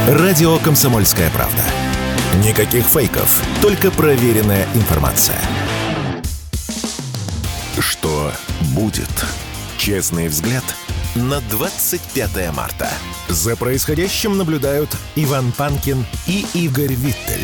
Радио «Комсомольская правда». Никаких фейков, только проверенная информация. Что будет? Честный взгляд на 25 марта. За происходящим наблюдают Иван Панкин и Игорь Виттель.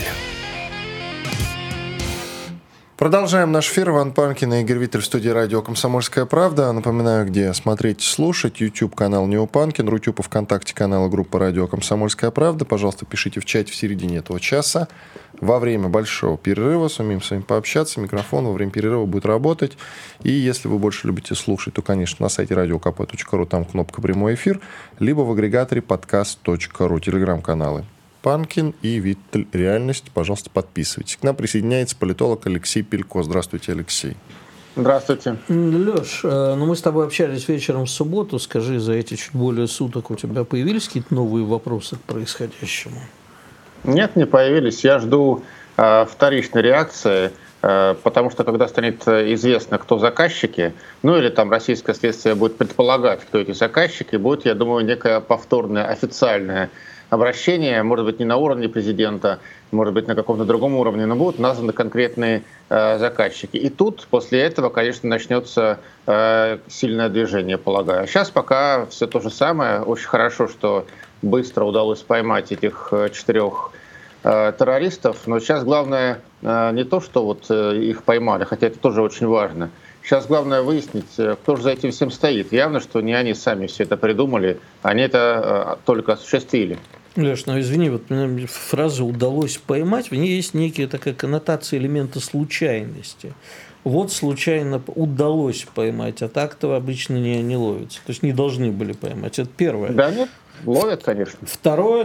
Продолжаем наш эфир. Иван Панкин и Игорь Виттель в студии радио «Комсомольская правда». Напоминаю, где смотреть, слушать. YouTube-канал Неопанкин, Рутюб, ВКонтакте канала группа радио «Комсомольская правда». Пожалуйста, пишите в чате в середине этого часа. Во время большого перерыва сумеем с вами пообщаться. Микрофон во время перерыва будет работать. И если вы больше любите слушать, то, конечно, на сайте radiokp.ru, там кнопка «Прямой эфир», либо в агрегаторе podcast.ru, телеграм-каналы Панкин и Виттель. Реальность. Пожалуйста, подписывайтесь. К нам присоединяется политолог Алексей Пелько. Здравствуйте, Алексей. Здравствуйте. Леш, ну мы с тобой общались вечером в субботу. Скажи, за эти чуть более суток у тебя появились какие-то новые вопросы к происходящему? Нет, не появились. Я жду вторичной реакции, потому что когда станет известно, кто заказчики, ну или там российское следствие будет предполагать, кто эти заказчики, будет, я думаю, некое повторное официальное обращение, может быть, не на уровне президента, может быть, на каком-то другом уровне, но будут названы конкретные заказчики. И тут, после этого, конечно, начнется сильное движение, полагаю. А сейчас пока все то же самое. Очень хорошо, что быстро удалось поймать этих 4 террористов. Но сейчас главное не то, что вот их поймали, хотя это тоже очень важно. Сейчас главное выяснить, кто же за этим всем стоит. Явно, что не они сами все это придумали, они это только осуществили. Леш, ну извини, вот фраза «удалось поймать», в ней есть некая такая коннотация элемента случайности. Вот случайно удалось поймать, а так-то обычно не ловится. То есть не должны были поймать. Это первое. Да нет, ловят, конечно. Второе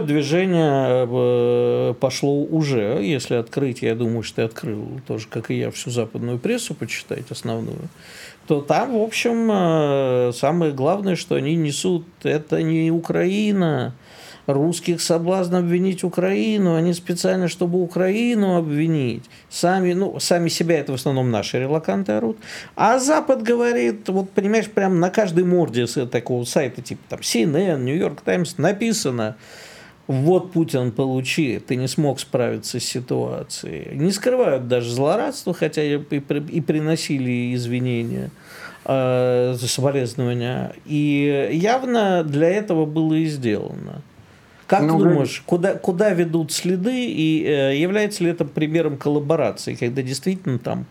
движение пошло уже. Если открыть, я думаю, что ты открыл тоже, как и я, всю западную прессу почитать основную, то там, в общем, самое главное, что они несут, это не Украина. Русских соблазн обвинить Украину, они специально, чтобы Украину обвинить. Сами себя, это в основном наши релоканты орут. А Запад говорит, вот понимаешь, прям на каждой морде с такого сайта, типа там CNN, New York Times написано: вот Путин получи, ты не смог справиться с ситуацией. Не скрывают даже злорадство, хотя и приносили извинения, соболезнования. И явно для этого было и сделано. Как ты думаешь, куда ведут следы, и является ли это примером коллаборации, когда действительно там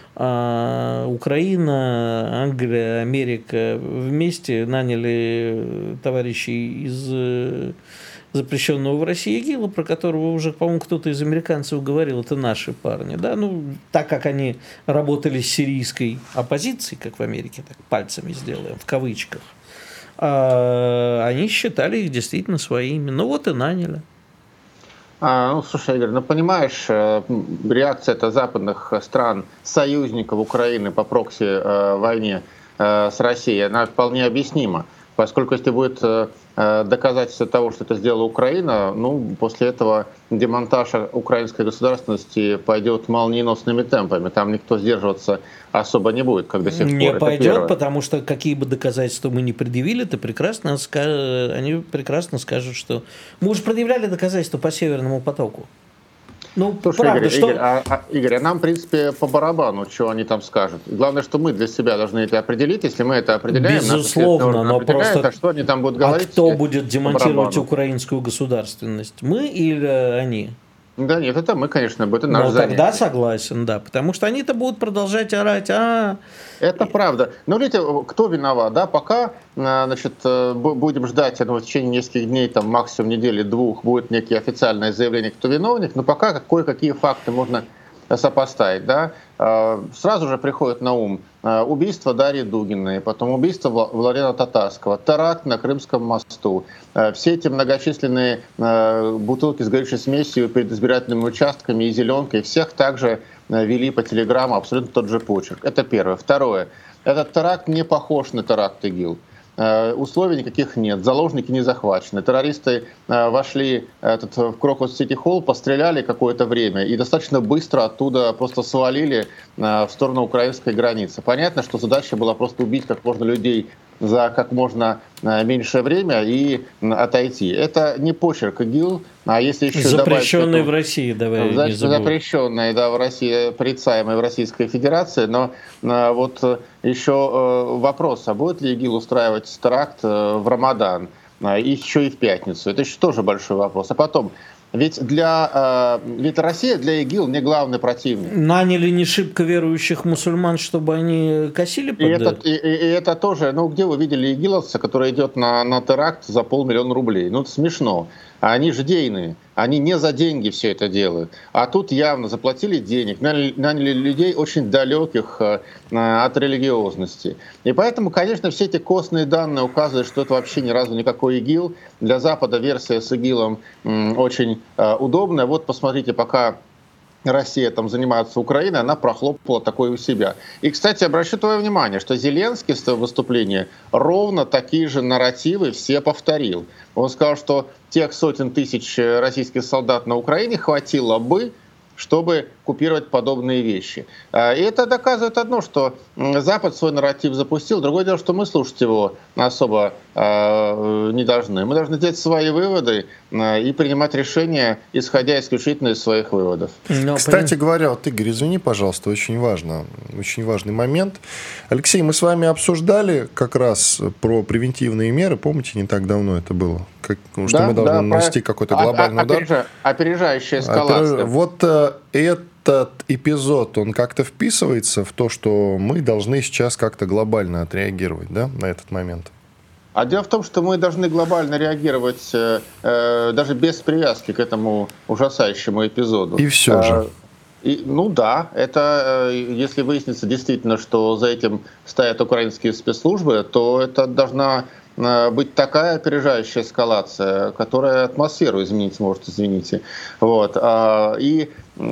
Украина, Англия, Америка вместе наняли товарищей из запрещенного в России ИГИЛа, про которого уже, по-моему, кто-то из американцев говорил, это наши парни, да, так как они работали с сирийской оппозицией, как в Америке, так пальцами сделаем, в кавычках, они считали их действительно своими. Ну вот и наняли. Слушай, Игорь, понимаешь, реакция западных стран, союзников Украины по прокси-войне с Россией, она вполне объяснима. Поскольку если будет доказательство того, что это сделала Украина, после этого демонтаж украинской государственности пойдет молниеносными темпами. Там никто сдерживаться особо не будет, как до сих пор. Не пойдет, потому что какие бы доказательства мы ни предъявили, они прекрасно скажут, что мы уже предъявляли доказательства по Северному потоку. Слушай, правда, Игорь, нам, в принципе, по барабану, что они там скажут. Главное, что мы для себя должны это определить. Если мы это определяем, безусловно, но просто что они там будут говорить? А кто будет демонтировать украинскую государственность? Мы или они? Да нет, это мы, конечно, это наш занятие. Тогда согласен, да, потому что они-то будут продолжать орать. Это правда. Но видите, кто виноват, да? Пока, будем ждать, в течение нескольких дней, там, максимум недели-двух, будет некие официальное заявление, кто виновник, но пока кое-какие факты можно сопоставить, да? Сразу же приходит на ум убийство Дарьи Дугиной, потом убийство Владимира Татарского, теракт на Крымском мосту, все эти многочисленные бутылки с горючей смесью перед избирательными участками и зеленкой, всех также вели по телеграмму абсолютно тот же почерк. Это первое. Второе. Этот теракт не похож на теракт ИГИЛ. Условий никаких нет, заложники не захвачены. Террористы вошли в Крокус-Сити-Холл, постреляли какое-то время и достаточно быстро оттуда просто свалили в сторону украинской границы. Понятно, что задача была просто убить как можно людей за как можно меньшее время и отойти. Это не почерк ИГИЛ, а если еще запрещенный в России, давай не забудем. Запрещенный, да, в России, порицаемый в Российской Федерации, но вот еще вопрос, а будет ли ИГИЛ устраивать теракт в Рамадан, еще и в пятницу? Это еще тоже большой вопрос. А потом, ведь Россия для ИГИЛ не главный противник. Наняли не шибко верующих мусульман, чтобы они косили под и это тоже, где вы видели игиловца, который идет на теракт за 500 000 рублей? Это смешно. А они ждейные, они не за деньги все это делают. А тут явно заплатили денег, наняли людей очень далеких от религиозности. И поэтому, конечно, все эти костные данные указывают, что это вообще ни разу никакой ИГИЛ. Для Запада версия с ИГИЛом очень удобная. Вот посмотрите, пока Россия там занимается Украиной, она прохлопала такое у себя. И, кстати, обращу твое внимание, что Зеленский в своем выступлении ровно такие же нарративы все повторил. Он сказал, что тех сотен тысяч российских солдат на Украине хватило бы, чтобы купировать подобные вещи. И это доказывает одно, что Запад свой нарратив запустил. Другое дело, что мы слушать его особо не должны. Мы должны делать свои выводы и принимать решения, исходя исключительно из своих выводов. Кстати говоря, вот, Игорь, извини, пожалуйста, очень важный момент. Алексей, мы с вами обсуждали как раз про превентивные меры. Помните, не так давно это было? Что мы должны нанести какой-то глобальный удар. Опережающая эскалация. Вот этот эпизод, он как-то вписывается в то, что мы должны сейчас как-то глобально отреагировать, да, на этот момент? А дело в том, что мы должны глобально реагировать даже без привязки к этому ужасающему эпизоду. И все же. Это если выяснится действительно, что за этим стоят украинские спецслужбы, то это должна быть такая опережающая эскалация, которая атмосферу изменить может, извините. Вот. И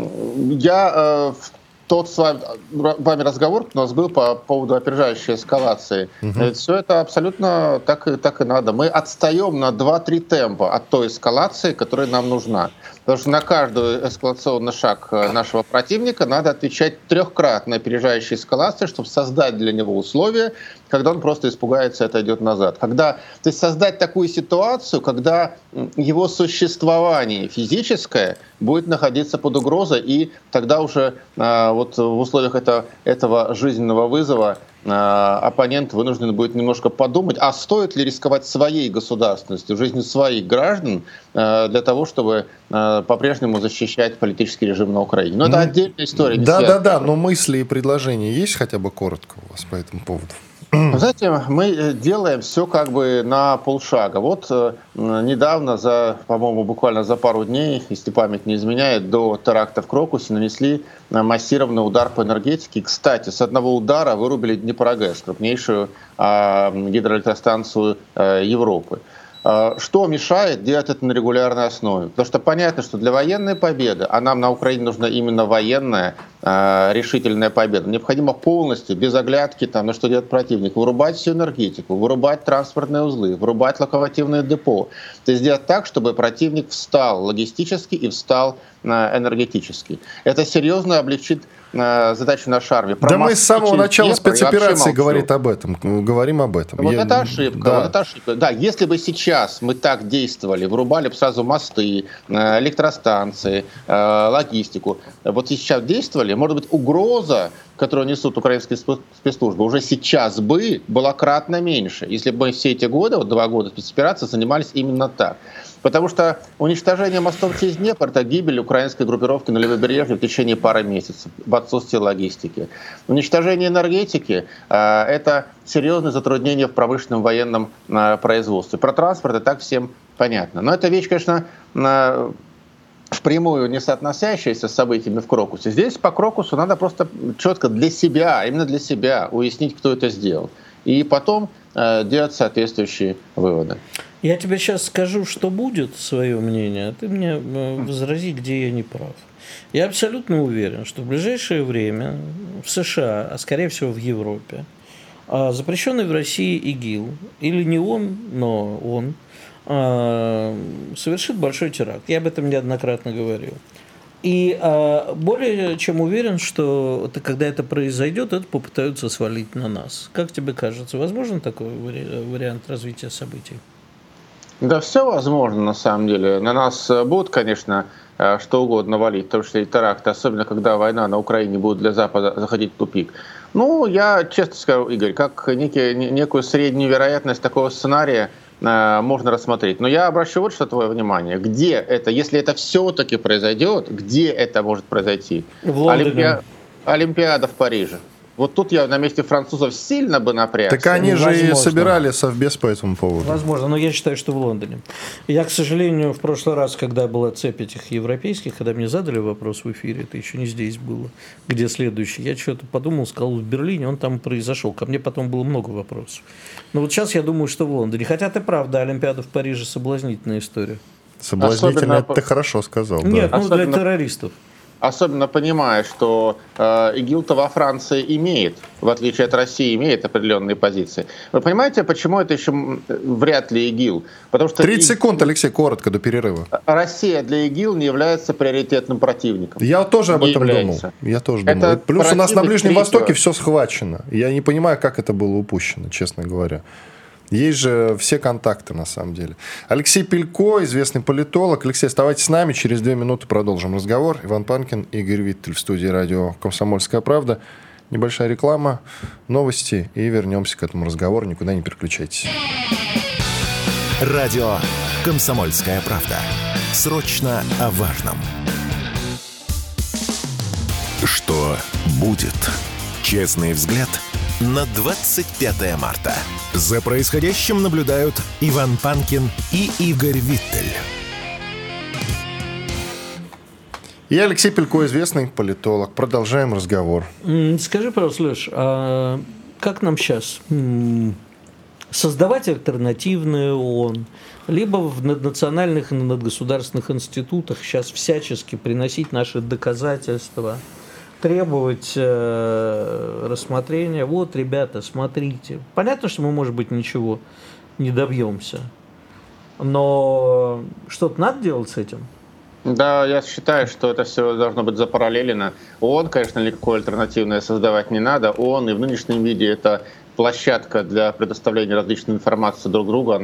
я тот с вами разговор у нас был по поводу опережающей эскалации. Все это абсолютно так и надо. Мы отстаем на 2-3 темпа от той эскалации, которая нам нужна. Потому что на каждый эскалационный шаг нашего противника надо отвечать 3-кратной опережающей эскалации, чтобы создать для него условия, когда он просто испугается и отойдет назад. То есть создать такую ситуацию, когда его существование физическое будет находиться под угрозой, и тогда уже вот в условиях этого жизненного вызова оппонент вынужден будет немножко подумать, а стоит ли рисковать своей государственностью, жизнью своих граждан для того, чтобы по-прежнему защищать политический режим на Украине. Но это отдельная история. Да, но мысли и предложения есть хотя бы коротко у вас по этому поводу? Знаете, мы делаем все как бы на полшага. Вот недавно, по-моему, буквально за пару дней, если память не изменяет, до теракта в Крокусе нанесли массированный удар по энергетике. Кстати, с одного удара вырубили Днепрогэс, крупнейшую гидроэлектростанцию Европы. Что мешает делать это на регулярной основе? Потому что понятно, что для военной победы, а нам на Украине нужна именно военная решительная победа, необходимо полностью, без оглядки, на что делает противник, вырубать всю энергетику, вырубать транспортные узлы, вырубать локомотивные депо. То есть сделать так, чтобы противник встал логистически и встал энергетически. Это серьезно облегчит задачу на шарме. Да мы с самого начала спецоперации говорим об этом. Это ошибка. Да, если бы сейчас мы так действовали, вырубали бы сразу мосты, электростанции, логистику, вот сейчас действовали, может быть, угроза, которую несут украинские спецслужбы, уже сейчас бы была кратно меньше, если бы мы все эти годы, 2 года спецоперации, занимались именно так. Потому что уничтожение мостов через Днепр — это гибель украинской группировки на левобережье в течение пары месяцев в отсутствии логистики. Уничтожение энергетики — это серьезное затруднение в промышленном военном производстве. Про транспорт и так всем понятно. Но эта вещь, конечно, впрямую не соотносящаяся с событиями в Крокусе. Здесь по Крокусу надо просто четко для себя, именно для себя уяснить, кто это сделал. И потом делать соответствующие выводы. Я тебе сейчас скажу, что будет, свое мнение, а ты мне возрази, где я не прав. Я абсолютно уверен, что в ближайшее время в США, а скорее всего в Европе, запрещенный в России ИГИЛ, или не он, но он, совершит большой теракт. Я об этом неоднократно говорил. И более чем уверен, что когда это произойдет, это попытаются свалить на нас. Как тебе кажется, возможен такой вариант развития событий? Да, все возможно, на самом деле. На нас будут, конечно, что угодно валить, в том числе и теракты, особенно когда война на Украине будет для Запада заходить в тупик. Ну, я честно скажу, Игорь, как некую среднюю вероятность такого сценария можно рассмотреть. Но я обращу вот что твое внимание. Где это, если это все-таки произойдет, где это может произойти? В Лондоне. Олимпиада в Париже. Вот тут я на месте французов сильно бы напрягся. Так они же и собирали совбез по этому поводу. Возможно, но я считаю, что в Лондоне. Я, к сожалению, в прошлый раз, когда была цепь этих европейских, когда мне задали вопрос в эфире, это еще не здесь было, где следующий, я что-то подумал, сказал, в Берлине, он там произошел. Ко мне потом было много вопросов. Но вот сейчас я думаю, что в Лондоне. Хотя ты правда, Олимпиада в Париже соблазнительная история. Соблазнительно, это ты хорошо сказал. Нет, да. ну для террористов. Особенно понимая, что ИГИЛ-то во Франции имеет, в отличие от России, имеет определенные позиции. Вы понимаете, почему это еще вряд ли ИГИЛ? Потому что 30 секунд, Алексей, коротко, до перерыва. Россия для ИГИЛ не является приоритетным противником. Я тоже об этом думал. Я тоже думал. Плюс у нас на Ближнем Востоке все схвачено. Я не понимаю, как это было упущено, честно говоря. Есть же все контакты, на самом деле. Алексей Пилько, известный политолог. Алексей, оставайтесь с нами. Через 2 минуты продолжим разговор. Иван Панкин, Игорь Виттель в студии радио «Комсомольская правда». Небольшая реклама, новости, и вернемся к этому разговору. Никуда не переключайтесь. Радио «Комсомольская правда». Срочно о важном. Что будет? Честный взгляд на 25 марта. За происходящим наблюдают Иван Панкин и Игорь Виттель. И Алексей Пилько, известный политолог. Продолжаем разговор. Скажи, пожалуйста, Леш, а как нам сейчас создавать альтернативную ООН, либо в наднациональных и надгосударственных институтах сейчас всячески приносить наши доказательства, требовать рассмотрения. Вот, ребята, смотрите. Понятно, что мы, может быть, ничего не добьемся. Но что-то надо делать с этим? Да, я считаю, что это все должно быть запараллелено. ООН, конечно, никакое альтернативное создавать не надо. ООН и в нынешнем виде это площадка для предоставления различной информации друг другу.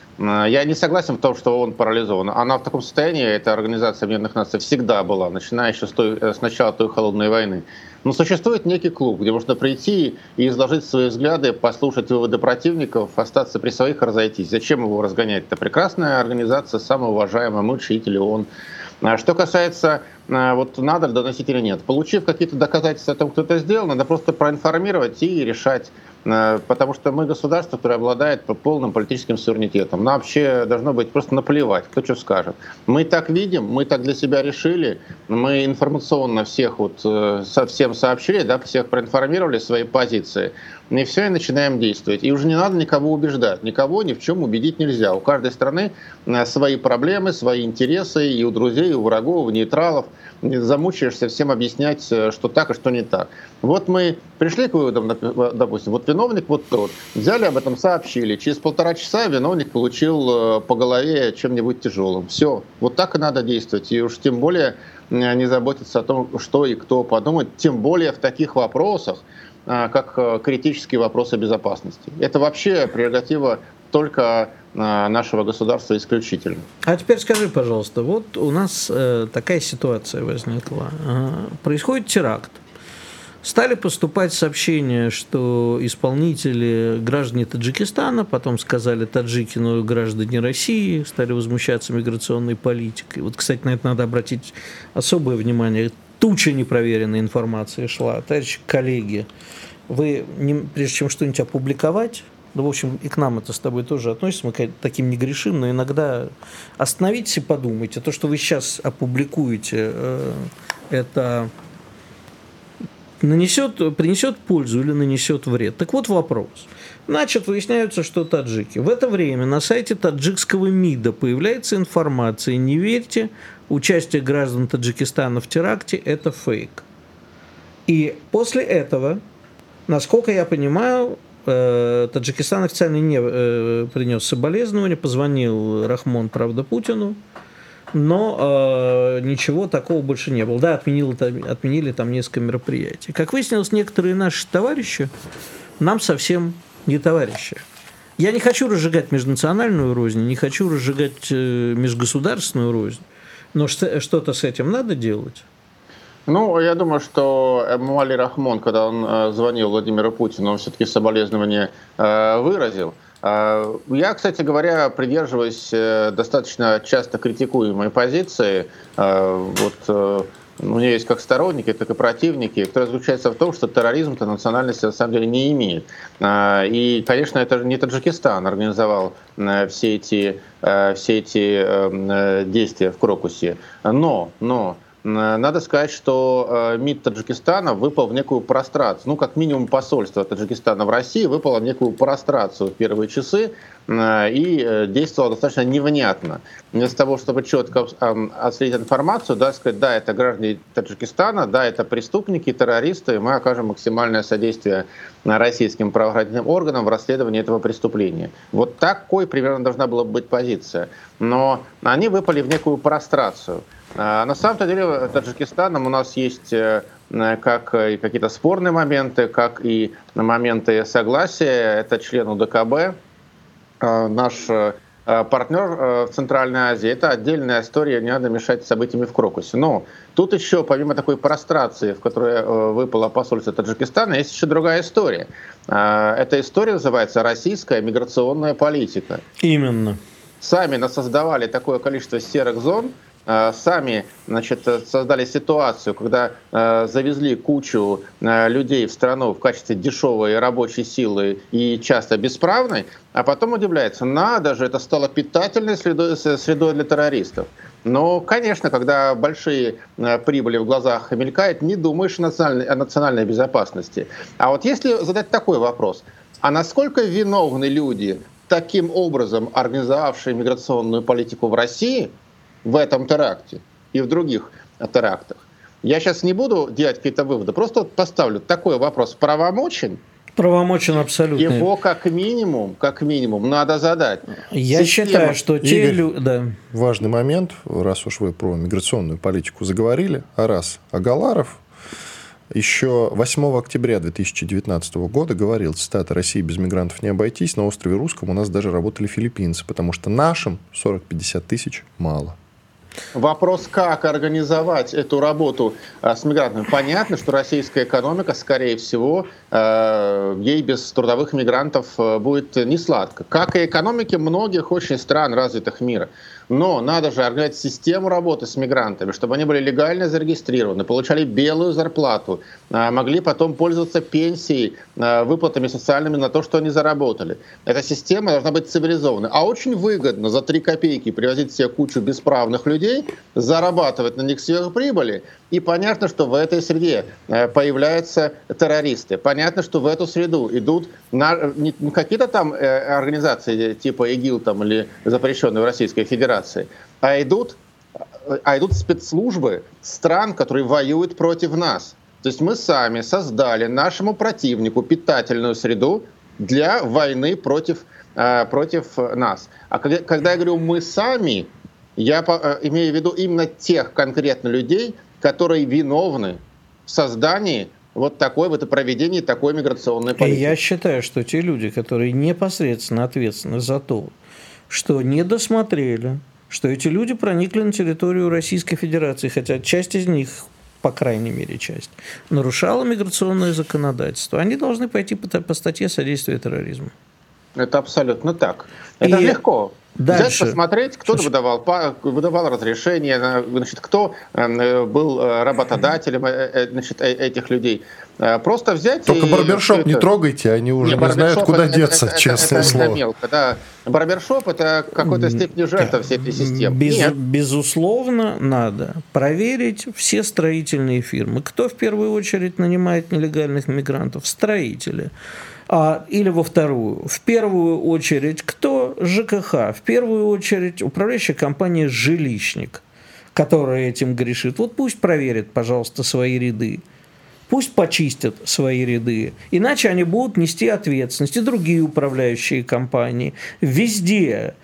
Я не согласен в том, что ООН парализована. Она в таком состоянии, эта Организация Объединенных Наций, всегда была, начиная еще с начала той холодной войны. Но существует некий клуб, где можно прийти и изложить свои взгляды, послушать выводы противников, остаться при своих и разойтись. Зачем его разгонять? Это прекрасная организация, самая уважаемая, мы учители ООН. Что касается, вот надо ли доносить или нет. Получив какие-то доказательства о том, кто это сделал, надо просто проинформировать и решать. Потому что мы государство, которое обладает полным политическим суверенитетом. Нам вообще должно быть просто наплевать, кто что скажет. Мы так видим, мы так для себя решили, мы информационно всех совсем сообщили, да, всех проинформировали свои позиции. И все, и начинаем действовать. И уже не надо никого убеждать. Никого ни в чем убедить нельзя. У каждой страны свои проблемы, свои интересы, и у друзей, и у врагов, и у нейтралов. Замучаешься всем объяснять, что так и что не так. Вот мы пришли к выводам, допустим, вот виновник вот тот. Взяли об этом, сообщили. Через 1,5 часа виновник получил по голове чем-нибудь тяжелым. Все. Вот так и надо действовать. И уж тем более не заботиться о том, что и кто подумает. Тем более в таких вопросах, как критические вопросы безопасности. Это вообще прерогатива только нашего государства исключительно. А теперь скажи, пожалуйста, вот у нас такая ситуация возникла. Происходит теракт. Стали поступать сообщения, что исполнители граждане Таджикистана, потом сказали таджики, но граждане России, стали возмущаться миграционной политикой. Вот, кстати, на это надо обратить особое внимание. Туча непроверенной информации шла. Товарищи коллеги, вы, прежде чем что-нибудь опубликовать, в общем, и к нам это с тобой тоже относится, мы к таким не грешим, но иногда остановитесь и подумайте. То, что вы сейчас опубликуете, это принесет пользу или нанесет вред? Так вот вопрос. Значит, выясняется, что таджики. В это время на сайте таджикского МИДа появляется информация: не верьте, участие граждан Таджикистана в теракте – это фейк. И после этого, насколько я понимаю, Таджикистан официально не принес соболезнования, позвонил Рахмон, правда, Путину, но ничего такого больше не было. Да, отменили там несколько мероприятий. Как выяснилось, некоторые наши товарищи нам совсем не товарищи. Я не хочу разжигать межнациональную рознь, не хочу разжигать межгосударственную рознь, но что-то с этим надо делать. Ну, я думаю, что Эмомали Рахмон, когда он звонил Владимиру Путину, он все-таки соболезнования выразил. Я, кстати говоря, придерживаюсь достаточно часто критикуемой позиции. У меня есть как сторонники, так и противники, которая заключается в том, что терроризм-то национальности на самом деле не имеет. И, конечно, это не Таджикистан организовал все эти действия в Крокусе. Но надо сказать, что МИД Таджикистана выпал в некую прострацию. Ну, как минимум, посольство Таджикистана в России выпало в некую прострацию в первые часы и действовало достаточно невнятно. Вместо того, чтобы четко отследить информацию, сказать, да, это граждане Таджикистана, да, это преступники, террористы, и мы окажем максимальное содействие российским правоохранительным органам в расследовании этого преступления. Вот такой примерно должна была быть позиция. Но они выпали в некую прострацию. На самом-то деле Таджикистаном у нас есть как и какие-то спорные моменты, как и моменты согласия. Это член УДКБ, наш партнер в Центральной Азии. Это отдельная история, не надо мешать событиями в Крокусе. Но тут еще, помимо такой прострации, в которой выпало посольство Таджикистана, есть еще другая история. Эта история называется «Российская миграционная политика». Именно. Сами насоздавали такое количество серых зон, сами, создали ситуацию, когда завезли кучу людей в страну в качестве дешевой рабочей силы и часто бесправной, а потом удивляется, надо же, это стало питательной средой для террористов. Но, конечно, когда большие прибыли в глазах мелькают, не думаешь о национальной безопасности. А вот если задать такой вопрос, а насколько виновны люди, таким образом организовавшие миграционную политику в России, в этом теракте и в других терактах? Я сейчас не буду делать какие-то выводы, просто поставлю такой вопрос. Правомочен? Правомочен абсолютно. Его как минимум надо задать. Я считаю, что те люди... Да. Важный момент, раз уж вы про миграционную политику заговорили, Агаларов еще 8 октября 2019 года говорил, цитата: «России без мигрантов не обойтись, на острове Русском у нас даже работали филиппинцы, потому что нашим 40-50 тысяч мало». Вопрос, как организовать эту работу с мигрантами. Понятно, что российская экономика, скорее всего, ей без трудовых мигрантов будет не сладко. Как и экономики многих очень стран развитых мира. Но надо же организовать систему работы с мигрантами, чтобы они были легально зарегистрированы, получали белую зарплату, могли потом пользоваться пенсией, выплатами социальными на то, что они заработали. Эта система должна быть цивилизованной. А очень выгодно за 3 копейки привозить себе кучу бесправных людей, зарабатывать на них сверхприбыли. И понятно, что в этой среде появляются террористы. Понятно, что в эту среду идут не какие-то там организации типа ИГИЛ там, или запрещенные в Российской Федерации, а идут спецслужбы стран, которые воюют против нас. То есть мы сами создали нашему противнику питательную среду для войны против нас. А когда я говорю «мы сами», я имею в виду именно тех конкретно людей, которые виновны в создании проведении такой миграционной политики. Я считаю, что те люди, которые непосредственно ответственны за то, что не досмотрели, что эти люди проникли на территорию Российской Федерации, хотя часть из них, по крайней мере часть, нарушала миграционное законодательство, они должны пойти по статье содействия терроризму. Это абсолютно так. Это легко. Дальше. Взять, посмотреть, кто выдавал разрешение, кто был работодателем этих людей. Просто взять... Только барбершоп не трогайте, они уже не знают, куда деться, честное слово. Это мелко, да. Барбершоп — это какой-то степени жертва всей этой системы. Безусловно, надо проверить все строительные фирмы. Кто в первую очередь нанимает нелегальных мигрантов? Строители. Или во вторую. В первую очередь кто? ЖКХ. В первую очередь управляющая компания «Жилищник», которая этим грешит. Вот пусть проверят, пожалуйста, свои ряды. Пусть почистят свои ряды. Иначе они будут нести ответственность. И другие управляющие компании. Везде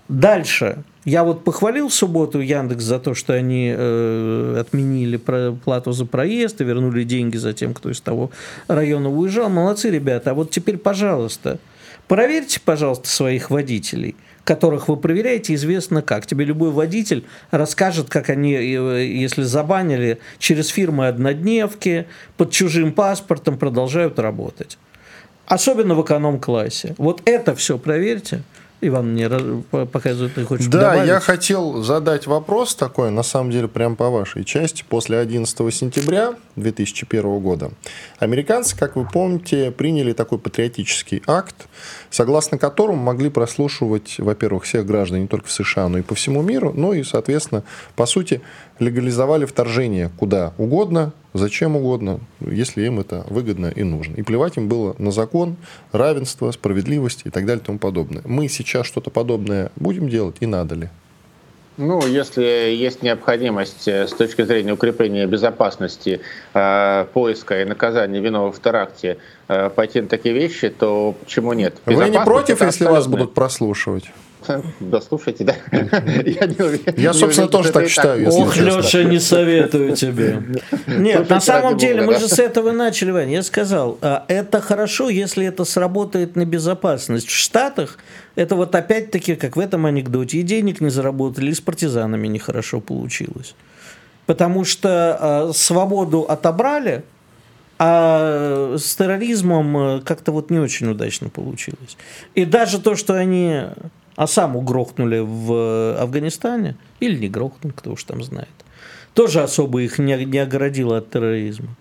Дальше. Я вот похвалил в субботу Яндекс за то, что они отменили плату за проезд и вернули деньги за тем, кто из того района уезжал. Молодцы, ребята. А вот теперь, пожалуйста, проверьте, пожалуйста, своих водителей, которых вы проверяете, известно как. Тебе любой водитель расскажет, как они, если забанили, через фирмы-однодневки, под чужим паспортом продолжают работать. Особенно в эконом-классе. Вот это все проверьте. Иван мне показывает, ты хочешь добавить? Да, я хотел задать вопрос такой, на самом деле, прям по вашей части. После 11 сентября 2001 года американцы, как вы помните, приняли такой патриотический акт, согласно которому могли прослушивать, во-первых, всех граждан не только в США, но и по всему миру, ну и, соответственно, по сути, легализовали вторжение куда угодно, зачем угодно, если им это выгодно и нужно. И плевать им было на закон, равенство, справедливость и так далее и тому подобное. Мы сейчас что-то подобное будем делать и надо ли? Ну, если есть необходимость с точки зрения укрепления безопасности, поиска и наказания виновных в теракте пойти на такие вещи, то почему нет? Вы не против, если вас будут прослушивать? Да, слушайте, да. Я, собственно, тоже так считаю. Ох, Леша, не советую тебе. Нет, на самом деле, мы же с этого начали, Вань. Я сказал, это хорошо, если это сработает на безопасность. В Штатах это вот опять-таки, как в этом анекдоте, и денег не заработали, и с партизанами нехорошо получилось. Потому что свободу отобрали, а с терроризмом как-то вот не очень удачно получилось. И даже то, что они Осаму грохнули в Афганистане, или не грохнули, кто уж там знает, тоже особо их не огородило от терроризма.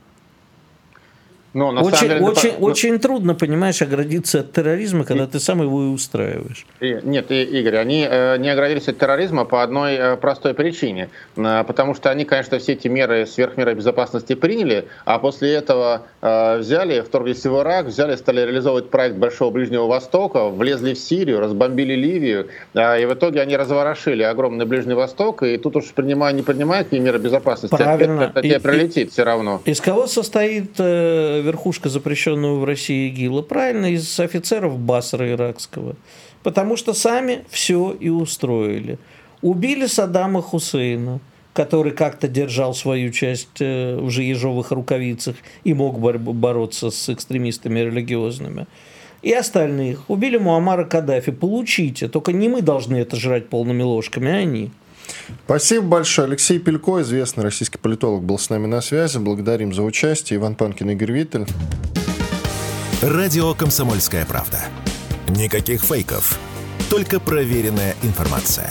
Но, очень трудно, понимаешь, оградиться от терроризма, когда ты сам его и устраиваешь. Нет, Игорь, они не оградились от терроризма по одной простой причине. Потому что они, конечно, все эти меры, сверхмеры безопасности приняли, а после этого взяли, вторглись в Ирак, стали реализовывать проект Большого Ближнего Востока, влезли в Сирию, разбомбили Ливию, и в итоге они разворошили огромный Ближний Восток, и тут уж не принимают какие меры безопасности, правильно. Это тебе прилетит все равно. Из кого состоит верхушка запрещенного в России ИГИЛа? Правильно, из офицеров Басра иракского. Потому что сами все и устроили. Убили Саддама Хусейна, который как-то держал свою часть в ежовых рукавицах и мог бороться с экстремистами религиозными. И остальных. Убили Муаммара Каддафи. Получите. Только не мы должны это жрать полными ложками, а они. Спасибо большое. Алексей Пелько, известный российский политолог, был с нами на связи. Благодарим за участие. Иван Панкин, Игорь Виттель. Радио «Комсомольская правда». Никаких фейков, только проверенная информация.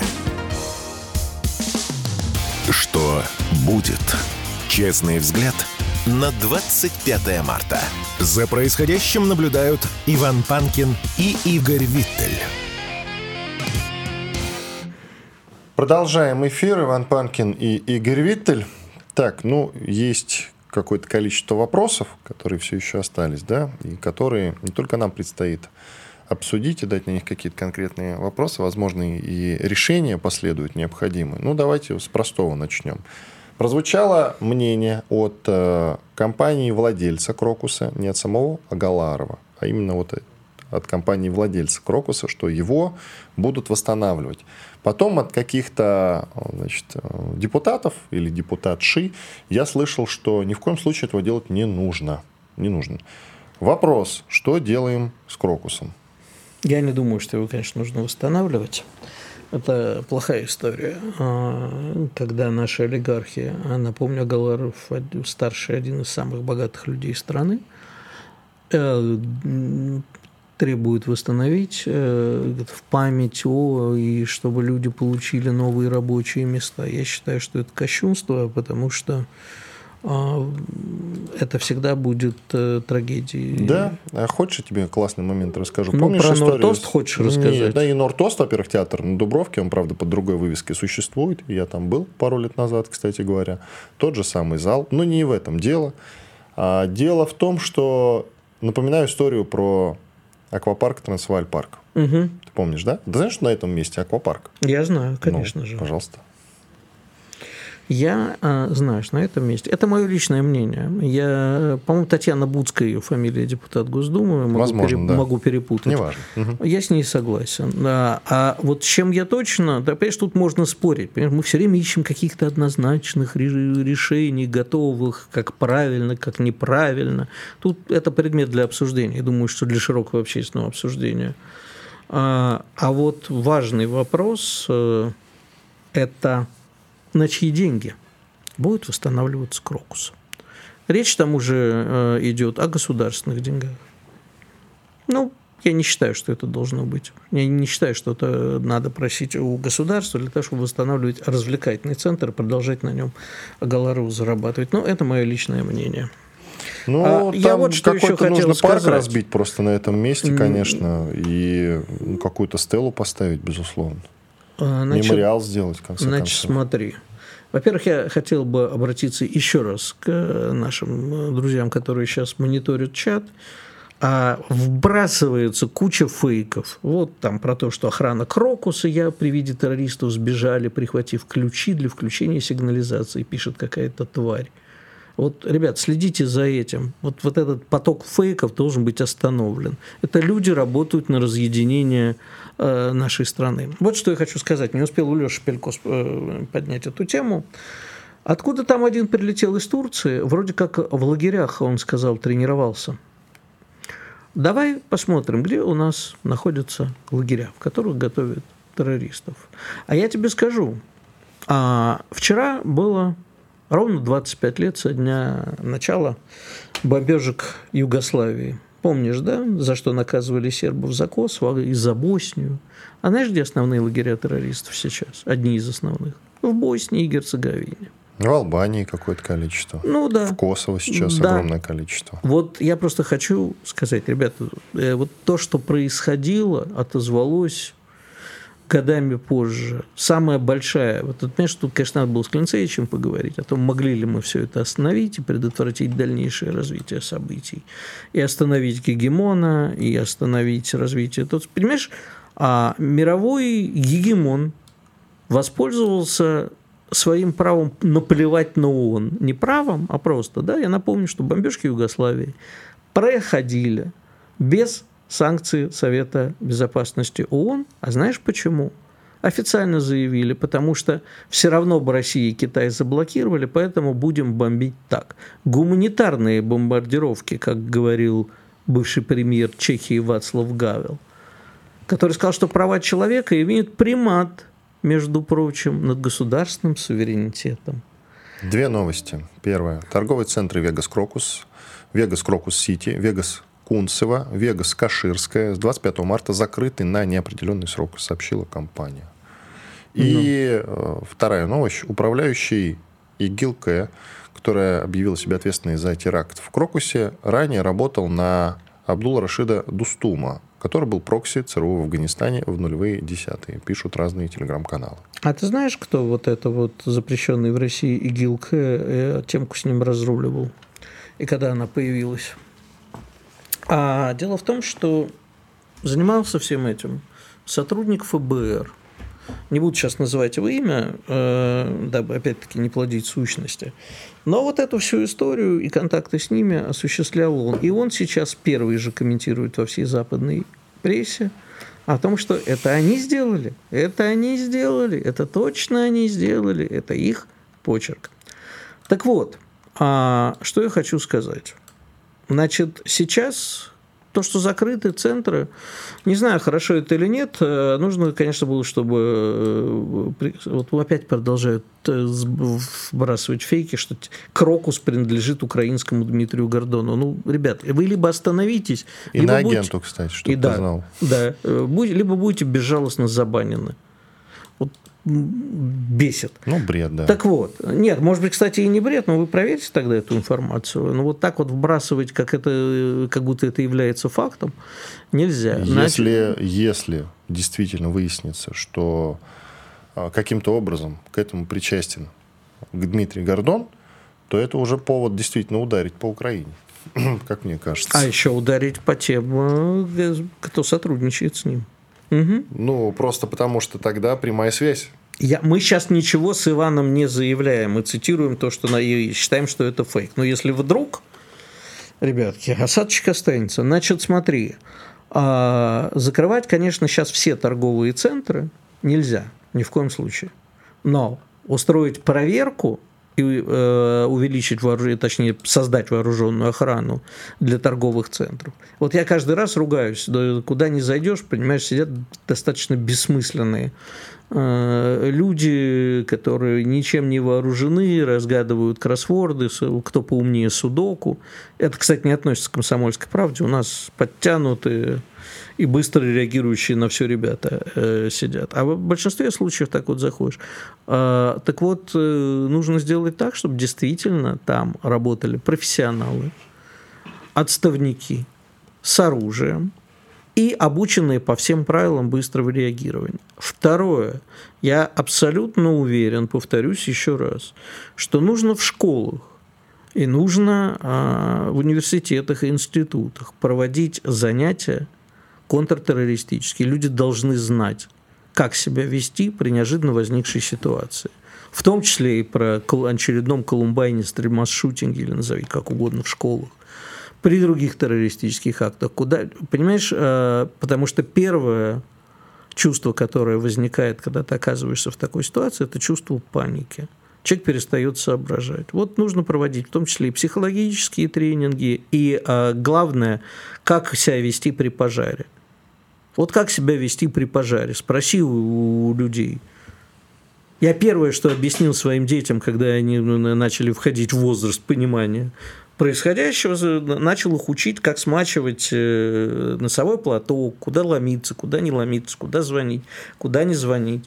Что будет? Честный взгляд на 25 марта. За происходящим наблюдают Иван Панкин и Игорь Виттель. Продолжаем эфир. Иван Панкин и Игорь Виттель. Так, есть какое-то количество вопросов, которые все еще остались, да, и которые не только нам предстоит обсудить и дать на них какие-то конкретные вопросы, возможно, и решения последуют необходимые. Давайте с простого начнем. Прозвучало мнение от компании-владельца Крокуса, не от самого Агаларова, а именно от компании-владельца Крокуса, что его будут восстанавливать. Потом от каких-то депутатов или депутатши я слышал, что ни в коем случае этого делать не нужно. Вопрос, что делаем с Крокусом? Я не думаю, что его, конечно, нужно восстанавливать. Это плохая история. Когда наши олигархи, напомню, Агаларов старший, один из самых богатых людей страны, требует восстановить в память и чтобы люди получили новые рабочие места. Я считаю, что это кощунство, потому что это всегда будет трагедией. Да, а хочешь, я тебе классный момент расскажу? Помнишь про Нортост хочешь рассказать? Нет, да, и Нортост, во-первых, театр на Дубровке, он, правда, под другой вывеской существует. Я там был пару лет назад, кстати говоря. Тот же самый зал. Но не в этом дело. Дело в том, что напоминаю историю про аквапарк Трансвааль-парк. Угу. Ты помнишь, да? Ты знаешь, что на этом месте аквапарк? Я знаю, конечно же. Пожалуйста. Я, знаешь, на этом месте... Это мое личное мнение. Я, по-моему, Татьяна Буцкая, ее фамилия, депутат Госдумы. Могу перепутать. Неважно. Угу. Я с ней согласен. Да. А вот с чем я точно... Да, понимаешь, тут можно спорить. Понимаешь, мы все время ищем каких-то однозначных решений, готовых, как правильно, как неправильно. Тут это предмет для обсуждения. Я думаю, что для широкого общественного обсуждения. А вот важный вопрос – это... на чьи деньги будет восстанавливаться Крокус. Речь там уже идет о государственных деньгах. Ну, я не считаю, что это должно быть. Я не считаю, что это надо просить у государства для того, чтобы восстанавливать развлекательный центр и продолжать на нем голору зарабатывать. Но это мое личное мнение. Ну, я там вот что какой-то еще нужно хотел парк сказать. разбить просто на этом месте, конечно, и какую-то стелу поставить, безусловно. Мемориал сделать, в конце концов. Смотри. Во-первых, я хотел бы обратиться еще раз к нашим друзьям, которые сейчас мониторят чат. Вбрасывается куча фейков. Вот там про то, что охрана Крокуса при виде террористов сбежали, прихватив ключи для включения сигнализации, пишет какая-то тварь. Вот, ребят, следите за этим. Вот этот поток фейков должен быть остановлен. Это люди работают на разъединение нашей страны. Вот что я хочу сказать. Не успел у Лёши Пелько поднять эту тему. Откуда там один прилетел из Турции? Вроде как в лагерях, он сказал, тренировался. Давай посмотрим, где у нас находятся лагеря, в которых готовят террористов. А я тебе скажу. Вчера было... ровно 25 лет со дня начала бомбежек Югославии. Помнишь, да, за что наказывали сербов за Косово и за Боснию? А знаешь, где основные лагеря террористов сейчас? Одни из основных. В Боснии и Герцеговине. В Албании какое-то количество. Ну да. В Косово сейчас огромное количество. Вот я просто хочу сказать, ребята, вот то, что происходило, отозвалось годами позже. Самая большая... Вот, понимаешь, тут, конечно, надо было с Клинцевичем поговорить о том, могли ли мы все это остановить и предотвратить дальнейшее развитие событий. И остановить гегемона, и остановить развитие... Понимаешь, мировой гегемон воспользовался своим правом наплевать на ООН. Не правом, а просто. Да? Я напомню, что бомбежки Югославии проходили без санкции Совета Безопасности ООН. А знаешь почему? Официально заявили, потому что все равно бы Россия и Китай заблокировали, поэтому будем бомбить так. Гуманитарные бомбардировки, как говорил бывший премьер Чехии Вацлав Гавел, который сказал, что права человека имеют примат, между прочим, над государственным суверенитетом. Две новости. Первая. Торговые центры Вегас Крокус, Вегас Крокус Сити, Вегас Кунцево, Вегас Каширская с 25 марта закрыты на неопределенный срок, сообщила компания. И вторая новость. Управляющий ИГИЛ-К, которая объявила себя ответственной за теракт в Крокусе, ранее работал на Абдул-Рашида Дустума, который был прокси ЦРУ в Афганистане в нулевые десятые. Пишут разные телеграм-каналы. А ты знаешь, кто вот это вот запрещенный в России ИГИЛ-К темку с ним разруливал? И когда она появилась? Дело в том, что занимался всем этим сотрудник ФБР. Не буду сейчас называть его имя, дабы опять-таки не плодить сущности. Но вот эту всю историю и контакты с ними осуществлял он. И он сейчас первый же комментирует во всей западной прессе о том, что это они сделали, это точно они сделали, это их почерк. Так вот, что я хочу сказать. Значит, сейчас то, что закрыты центры, не знаю, хорошо это или нет, нужно, конечно, было, чтобы... Вот опять продолжают сбрасывать фейки, что Крокус принадлежит украинскому Дмитрию Гордону. Ну, ребят, вы либо остановитесь... И на агенту, кстати, чтобы ты знал. Да, либо будете безжалостно забанены. Вот бесит. Ну, бред, да. Так вот. Нет, может быть, кстати, и не бред, но вы проверьте тогда эту информацию. Но вот так вот вбрасывать, как будто это является фактом, нельзя. Если действительно выяснится, что каким-то образом к этому причастен Дмитрий Гордон, то это уже повод действительно ударить по Украине, как мне кажется. А еще ударить по тем, кто сотрудничает с ним. Ну, просто потому что тогда прямая связь Мы сейчас ничего с Иваном не заявляем. Мы цитируем то, что и считаем, что это фейк. Но если вдруг, ребятки, осадочек останется. Значит, смотри, закрывать, конечно, сейчас все торговые центры нельзя, ни в коем случае. Но устроить проверку и увеличить точнее, создать вооруженную охрану для торговых центров. Вот я каждый раз ругаюсь, куда ни зайдешь, понимаешь, сидят достаточно бессмысленные люди, которые ничем не вооружены, разгадывают кроссворды, кто поумнее судоку. Это, кстати, не относится к «Комсомольской правде». У нас подтянутые и быстро реагирующие на все ребята сидят. А в большинстве случаев так вот заходишь. Так вот, нужно сделать так, чтобы действительно там работали профессионалы, отставники с оружием и обученные по всем правилам быстрого реагирования. Второе. Я абсолютно уверен, повторюсь еще раз, что нужно в школах и нужно в университетах и институтах проводить занятия контртеррористические. Люди должны знать, как себя вести при неожиданно возникшей ситуации. В том числе и про очередном Колумбайне, масс-шутинге, или назови как угодно, в школах. При других террористических актах. Понимаешь, потому что первое чувство, которое возникает, когда ты оказываешься в такой ситуации, это чувство паники. Человек перестает соображать. Вот нужно проводить в том числе и психологические тренинги, и главное, как себя вести при пожаре. Вот как себя вести при пожаре? Спроси у людей. Я первое, что объяснил своим детям, когда они начали входить в возраст понимания происходящего, начал их учить, как смачивать носовой платок, куда ломиться, куда не ломиться, куда звонить, куда не звонить.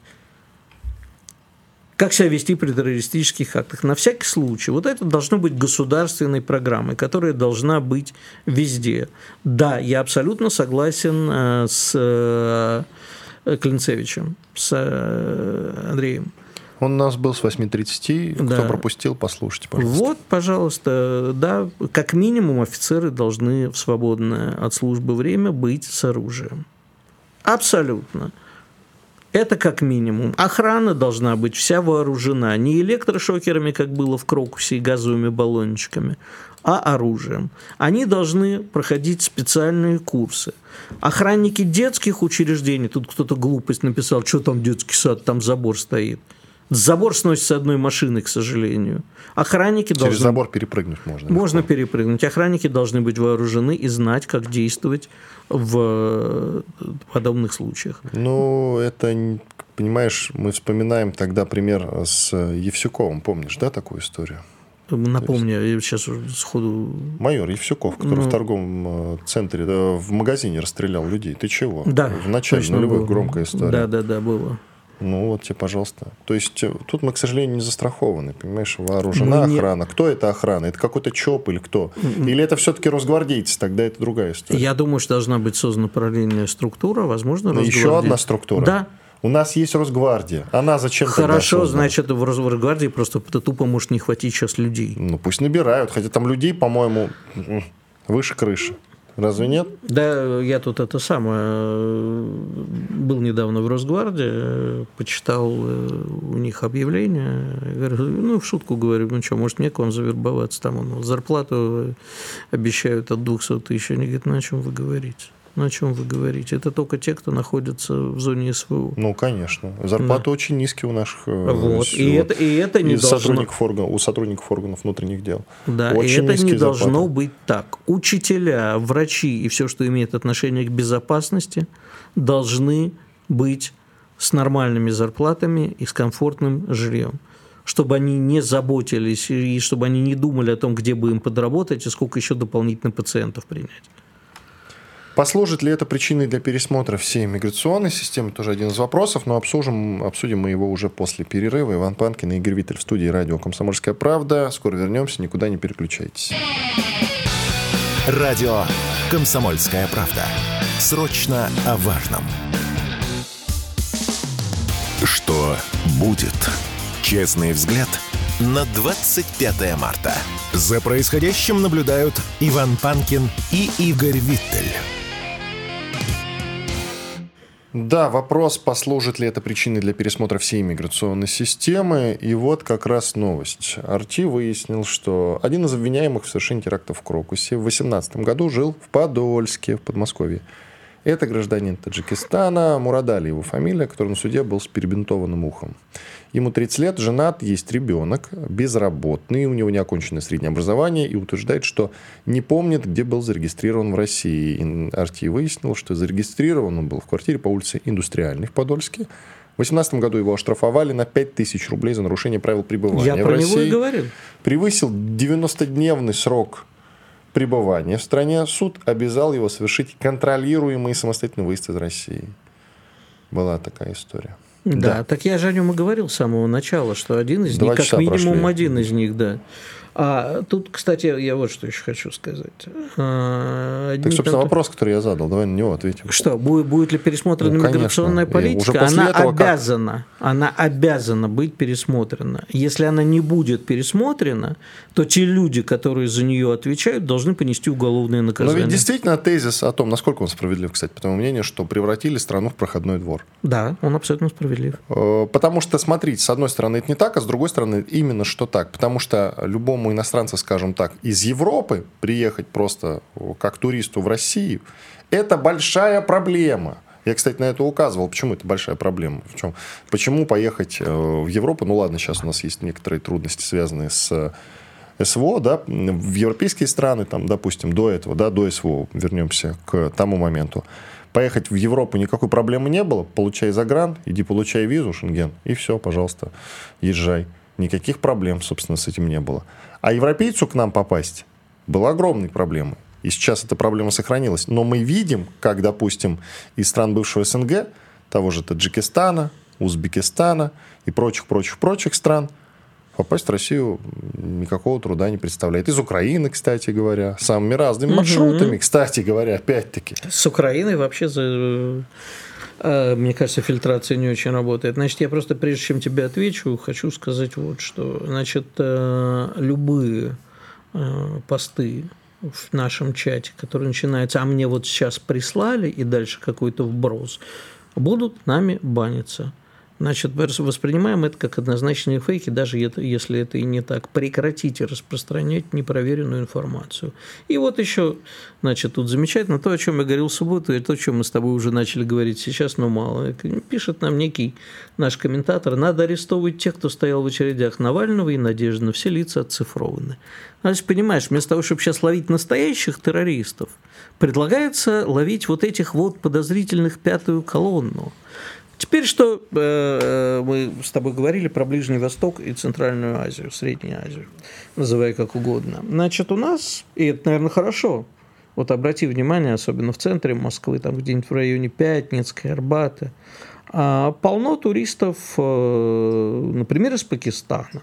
Как себя вести при террористических актах. На всякий случай. Вот это должно быть государственной программой, которая должна быть везде. Да, я абсолютно согласен с Клинцевичем, с Андреем. Он у нас был с 8:30. Да. Кто пропустил, послушайте, пожалуйста. Вот, пожалуйста, да, как минимум офицеры должны в свободное от службы время быть с оружием. Абсолютно. Это как минимум. Охрана должна быть вся вооружена. Не электрошокерами, как было в Крокусе, и газовыми баллончиками, а оружием. Они должны проходить специальные курсы. Охранники детских учреждений, тут кто-то глупость написал, что там детский сад, там забор стоит. Забор сносится одной машиной, к сожалению. Охранники должны... Через забор перепрыгнуть можно. Можно перепрыгнуть. Охранники должны быть вооружены и знать, как действовать в подобных случаях. Ну, это, понимаешь, мы вспоминаем тогда пример с Евсюковым. Помнишь, да, такую историю? Напомню, я сейчас сходу... Майор Евсюков, который в торговом центре, в магазине расстрелял людей. Ты чего? Да, в начале нулевых громкая история. Да, было. Ну, вот тебе, пожалуйста. То есть, тут мы, к сожалению, не застрахованы. Понимаешь, вооружена охрана. Кто это охрана? Это какой-то ЧОП или кто? Или это все-таки росгвардейцы? Тогда это другая история. Я думаю, что должна быть создана параллельная структура, возможно, Росгвардия. Еще одна структура? Да. У нас есть Росгвардия. Она зачем тогда Хорошо, создана? значит, в Росгвардии просто тупо может не хватить сейчас людей. Ну, пусть набирают. Хотя там людей, по-моему, выше крыши. Разве нет? Да, я тут был недавно в Росгвардии, почитал у них объявление, говорю, в шутку говорю, ну что, может мне к вам завербоваться, там зарплату обещают от 200 тысяч, они говорят, о чем вы говорите? О чем вы говорите? Это только те, кто находится в зоне СВО. Ну, конечно. Зарплаты очень низкие у наших это не должно... у сотрудников органов внутренних дел. Да, очень и это не должно зарплаты. быть так. Учителя, врачи и все, что имеет отношение к безопасности, должны быть с нормальными зарплатами и с комфортным жильем. Чтобы они не заботились и чтобы они не думали о том, где бы им подработать и сколько еще дополнительно пациентов принять. Послужит ли это причиной для пересмотра всей миграционной системы? Тоже один из вопросов, но обсудим мы его уже после перерыва. Иван Панкин и Игорь Виттель в студии радио «Комсомольская правда». Скоро вернемся, никуда не переключайтесь. Радио «Комсомольская правда». Срочно о важном. Что будет? Честный взгляд на 25 марта. За происходящим наблюдают Иван Панкин и Игорь Виттель. Да, вопрос, послужит ли это причиной для пересмотра всей миграционной системы. И вот как раз новость. Арти выяснил, что один из обвиняемых в совершении теракта в Крокусе в 2018 году жил в Подольске, в Подмосковье. Это гражданин Таджикистана, Мурадали его фамилия, который на суде был с перебинтованным ухом. Ему 30 лет, женат, есть ребенок, безработный, у него неоконченное среднее образование и утверждает, что не помнит, где был зарегистрирован в России. Арти выяснил, что зарегистрирован он был в квартире по улице Индустриальной в Подольске. В 2018 году его оштрафовали на 5000 рублей за нарушение правил пребывания. Я про него и говорил. Превысил 90-дневный срок пребывания в стране. Суд обязал его совершить контролируемый самостоятельный выезд из России. Была такая история. Да, так я же о нем и говорил с самого начала, что один из них, как минимум один из них, да. А тут, кстати, я вот что еще хочу сказать. Так, собственно, вопрос, который я задал, давай на него ответим. Что, будет ли пересмотрена миграционная политика? Она обязана быть пересмотрена. Если она не будет пересмотрена, то те люди, которые за нее отвечают, должны понести уголовное наказание. Но ведь действительно тезис о том, насколько он справедлив, кстати, по тому мнению, что превратили страну в проходной двор. Да, он абсолютно справедлив. Потому что, смотрите, с одной стороны, это не так, а с другой стороны, именно что так. Потому что любому иностранцу, скажем так, из Европы приехать просто как туристу в Россию, это большая проблема. Я, кстати, на это указывал. Почему это большая проблема? Почему поехать в Европу? Ну ладно, сейчас у нас есть некоторые трудности, связанные с СВО, да, в европейские страны, там, допустим, до этого, да, до СВО, вернемся к тому моменту. Поехать в Европу никакой проблемы не было. Получай загран, иди получай визу, Шенген, и все, пожалуйста, езжай. Никаких проблем, собственно, с этим не было. А европейцу к нам попасть была огромной проблемой. И сейчас эта проблема сохранилась. Но мы видим, как, допустим, из стран бывшего СНГ, того же Таджикистана, Узбекистана и прочих стран, попасть в Россию никакого труда не представляет. Из Украины, кстати говоря, самыми разными маршрутами, кстати говоря, опять-таки. С Украиной вообще, мне кажется, фильтрация не очень работает. Значит, я просто, прежде чем тебе отвечу, хочу сказать вот что. Значит, любые посты в нашем чате, которые начинаются, а мне вот сейчас прислали, и дальше какой-то вброс, будут нами баниться. Значит, воспринимаем это как однозначные фейки, даже если это и не так. Прекратите распространять непроверенную информацию. И вот еще, значит, тут замечательно то, о чем я говорил в субботу, и то, о чем мы с тобой уже начали говорить сейчас, но мало. Пишет нам некий наш комментатор: надо арестовывать тех, кто стоял в очередях Навального и Надеждина, все лица оцифрованы. Значит, понимаешь, вместо того, чтобы сейчас ловить настоящих террористов, предлагается ловить вот этих вот подозрительных пятую колонну. Теперь что мы с тобой говорили про Ближний Восток и Центральную Азию, Среднюю Азию, называй как угодно. Значит, у нас, и это, наверное, хорошо, вот обрати внимание, особенно в центре Москвы, там где-нибудь в районе Пятницкой, Арбата, полно туристов, например, из Пакистана,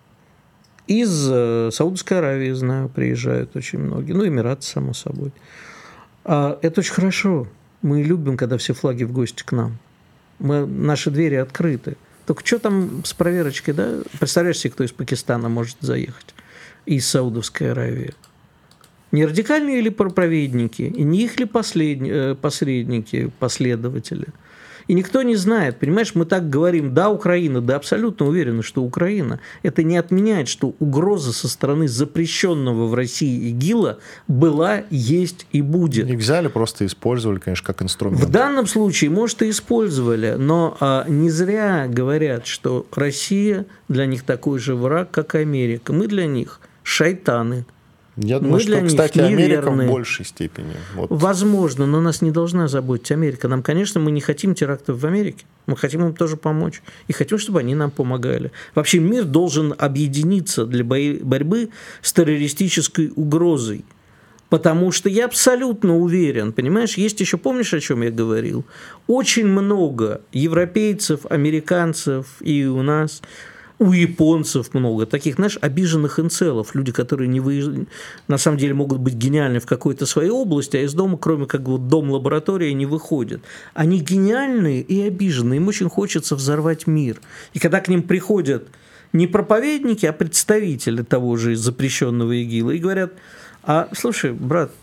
из Саудовской Аравии, знаю, приезжают очень многие, ну, Эмираты, само собой. Это очень хорошо. Мы любим, когда все флаги в гости к нам. Наши двери открыты. Только что там с проверочкой, да? Представляешь себе, кто из Пакистана может заехать? Из Саудовской Аравии. Не радикальные ли проповедники? И не их ли посредники, последователи? И никто не знает, понимаешь, мы так говорим, да, Украина, да, абсолютно уверены, что Украина. Это не отменяет, что угроза со стороны запрещенного в России ИГИЛа была, есть и будет. Их взяли, просто использовали, конечно, как инструмент. В данном случае, может, и использовали, но не зря говорят, что Россия для них такой же враг, как и Америка. Мы для них шайтаны. Я думаю, что, кстати, Америка в большей степени. Вот. Возможно, но нас не должна заботить Америка. Нам, конечно, мы не хотим терактов в Америке. Мы хотим им тоже помочь. И хотим, чтобы они нам помогали. Вообще мир должен объединиться для борьбы с террористической угрозой. Потому что я абсолютно уверен, понимаешь, есть еще, помнишь, о чем я говорил? Очень много европейцев, американцев и у нас... У японцев много таких, знаешь, обиженных инцелов, люди, которые не выезжают, на самом деле могут быть гениальны в какой-то своей области, а из дома, кроме как вот дом-лаборатория, не выходят. Они гениальные и обиженные, им очень хочется взорвать мир. И когда к ним приходят не проповедники, а представители того же запрещенного ИГИЛа и говорят: слушай, брат,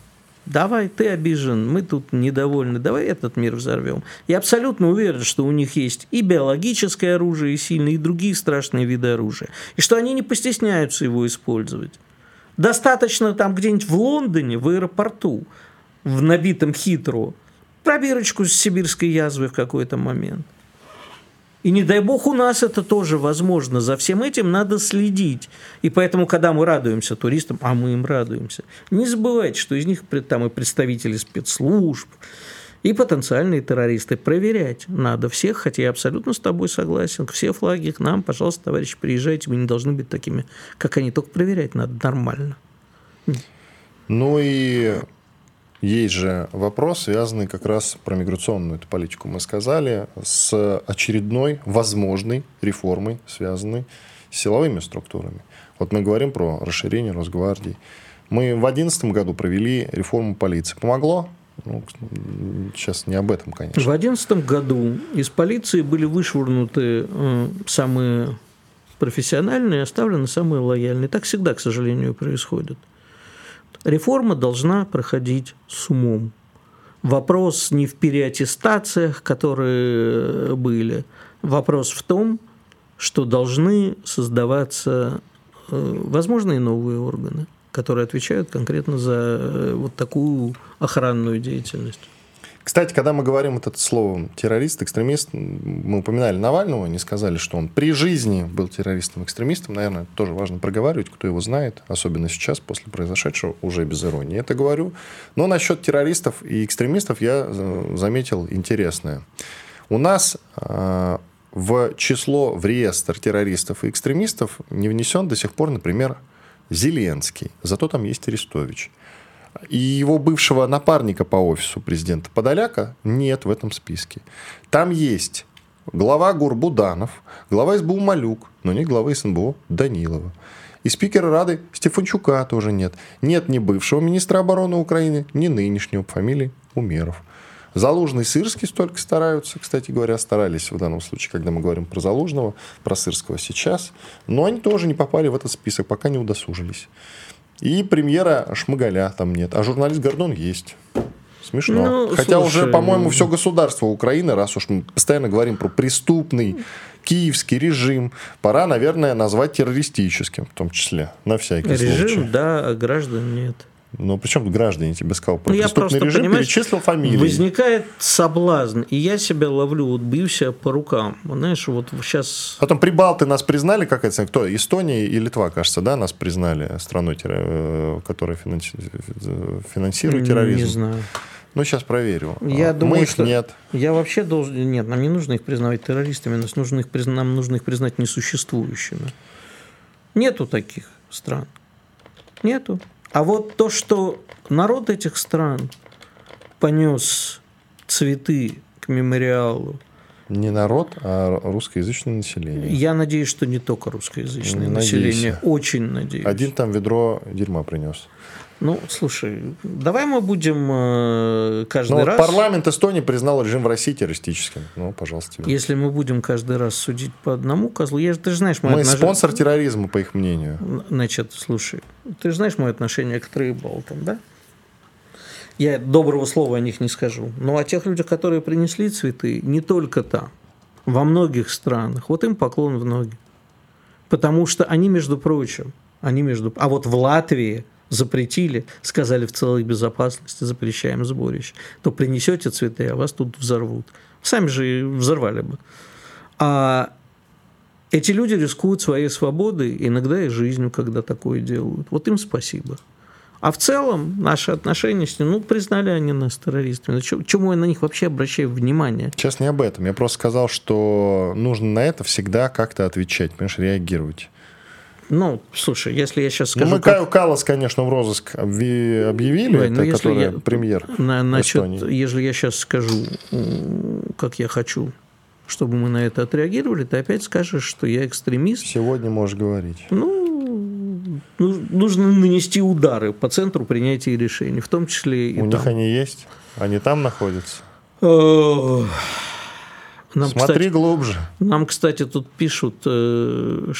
давай, ты обижен, мы тут недовольны, давай этот мир взорвем. Я абсолютно уверен, что у них есть и биологическое оружие, и сильные, и другие страшные виды оружия. И что они не постесняются его использовать. Достаточно там где-нибудь в Лондоне, в аэропорту, в набитом Хитроу, пробирочку с сибирской язвой в какой-то момент. И не дай бог у нас это тоже возможно. За всем этим надо следить. И поэтому, когда мы радуемся туристам, а мы им радуемся, не забывайте, что из них там и представители спецслужб, и потенциальные террористы. Проверять надо всех, хотя я абсолютно с тобой согласен. Все флаги к нам, пожалуйста, товарищи, приезжайте. Мы не должны быть такими, как они. Только проверять надо нормально. Ну и... Есть же вопрос, связанный как раз про миграционную эту политику. Мы сказали, с очередной возможной реформой, связанной с силовыми структурами. Вот мы говорим про расширение Росгвардии. Мы в 2011 году провели реформу полиции. Помогло? Ну, сейчас не об этом, конечно. В 2011 году из полиции были вышвырнуты самые профессиональные, оставлены самые лояльные. Так всегда, к сожалению, происходит. Реформа должна проходить с умом. Вопрос не в переаттестациях, которые были. Вопрос в том, что должны создаваться возможные новые органы, которые отвечают конкретно за вот такую охранную деятельность. Кстати, когда мы говорим это слово террорист, экстремист, мы упоминали Навального, не сказали, что он при жизни был террористом-экстремистом. Наверное, это тоже важно проговаривать, кто его знает, особенно сейчас, после произошедшего, уже без иронии это говорю. Но насчет террористов и экстремистов я заметил интересное. У нас в число, в реестр террористов и экстремистов не внесен до сих пор, например, Зеленский. Зато там есть Арестович. И его бывшего напарника по офису президента Подоляка нет в этом списке. Там есть глава ГУР Буданов, глава СБУ Малюк, но не глава СНБО Данилова. И спикера Рады Стефанчука тоже нет. Нет ни бывшего министра обороны Украины, ни нынешнего, по фамилии Умеров. Залужный, Сырский столько стараются, кстати говоря, старались в данном случае, когда мы говорим про Залужного, про Сырского сейчас. Но они тоже не попали в этот список, пока не удосужились. И премьера Шмыгаля там нет, а журналист Гордон есть. Смешно. Ну, хотя слушай, уже, по-моему, все государство Украины, раз уж мы постоянно говорим про преступный киевский режим, пора, наверное, назвать террористическим, в том числе, на всякий случай. Режим, да, а граждан нет. Ну, причем тут граждане, я тебе сказал, про я преступный просто, режим, перечислил фамилии. Возникает соблазн, и я себя ловлю, вот бью себя по рукам. Знаешь, вот сейчас... Потом прибалты нас признали, как это, кто? Эстония и Литва, кажется, да, нас признали страной, которая финансирует терроризм. Не знаю. Ну, сейчас проверю. Я думаю, мы их что нет. Я вообще должен... Нет, нам не нужно их признавать террористами, нам нужно их признать несуществующими. Нету таких стран. Нету. А вот то, что народ этих стран понес цветы к мемориалу. Не народ, а русскоязычное население. Я надеюсь, что не только русскоязычное население. Очень надеюсь. Один там ведро дерьма принес. Ну, слушай, давай мы будем каждый раз... Парламент Эстонии признал режим в России террористическим. Ну, пожалуйста. Если мы будем каждый раз судить по одному козлу... Ты же знаешь, мы спонсор терроризма, по их мнению. Значит, слушай, ты же знаешь мое отношение к трейболтам, да? Я доброго слова о них не скажу. Но о тех людях, которые принесли цветы, не только там, во многих странах, вот им поклон в ноги. Потому что они, между прочим, а вот в Латвии запретили, сказали в целой безопасности, запрещаем сборище, то принесете цветы, а вас тут взорвут. Сами же взорвали бы. А эти люди рискуют своей свободой, иногда и жизнью, когда такое делают. Вот им спасибо. А в целом наши отношения с ним, признали они нас террористами. Чему я на них вообще обращаю внимание? Сейчас не об этом. Я просто сказал, что нужно на это всегда как-то отвечать, понимаешь, реагировать. Слушай, если я сейчас скажу... Мы Каю Каллас, конечно, в розыск объявили, который премьер Эстонии. Если я сейчас скажу, как я хочу, чтобы мы на это отреагировали, ты опять скажешь, что я экстремист. Сегодня можешь говорить. Нужно нанести удары по центру принятия решений, в том числе и У них они есть? Они там находятся? Смотри глубже. Нам, кстати, тут пишут,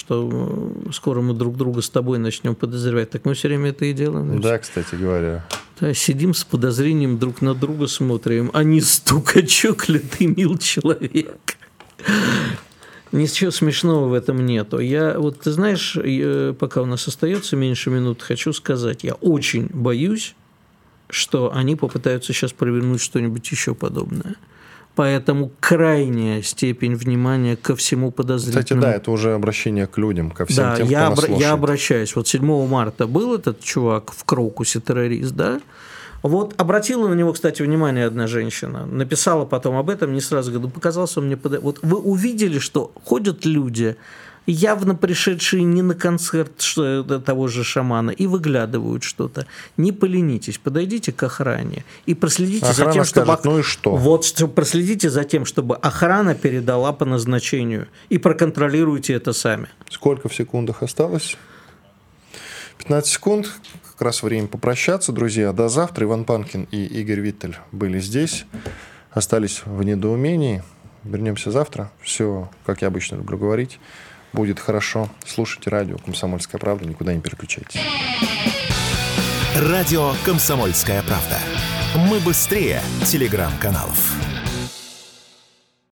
что скоро мы друг друга с тобой начнем подозревать. Так мы все время это и делаем. Да, кстати говоря. Да, сидим с подозрением друг на друга смотрим, а не стукачок ли ты, мил человек? Ничего смешного в этом нету. Ты знаешь, пока у нас остается меньше минут, хочу сказать, я очень боюсь, что они попытаются сейчас провернуть что-нибудь еще подобное. Поэтому крайняя степень внимания ко всему подозрительному. Кстати, да, это уже обращение к людям, ко всем тем, кто нас слушает. Я обращаюсь. Вот 7 марта был этот чувак в Крокусе, террорист, да? Вот обратила на него, кстати, внимание одна женщина. Написала потом об этом, не сразу говорю, показался он мне... Вот вы увидели, что ходят люди, явно пришедшие не на концерт того же шамана, и выглядывают что-то. Не поленитесь, подойдите к охране и проследите за тем, чтобы... Ну и что? Вот, проследите за тем, чтобы охрана передала по назначению, и проконтролируйте это сами. Сколько в секундах осталось? 15 секунд. Как раз время попрощаться, друзья. До завтра. Иван Панкин и Игорь Виттель были здесь. Остались в недоумении. Вернемся завтра. Все, как я обычно люблю говорить, будет хорошо. Слушайте радио «Комсомольская правда». Никуда не переключайтесь. Радио «Комсомольская правда». Мы быстрее телеграм-каналов.